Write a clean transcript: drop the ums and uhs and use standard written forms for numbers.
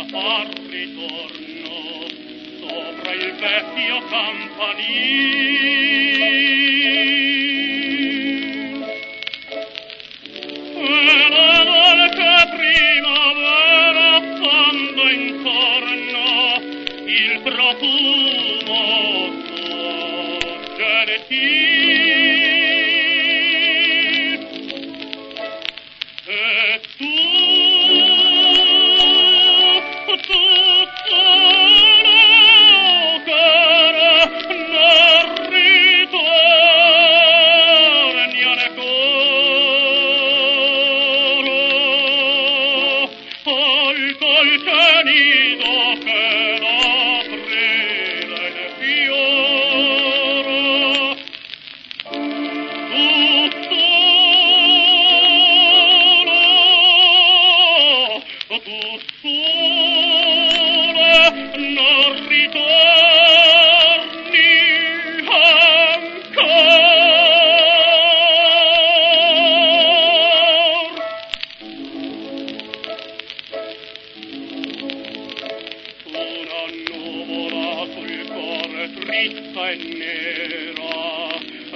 al ritorno sopra il vecchio campanile. E la dolce primavera quando intorno il profumo gentil. E tu solo cara non ritorni ancora al dolce nido che l'aprile ne fiora. Tu sola non ritorni ancora. Una nuvola sul cuore trista e nera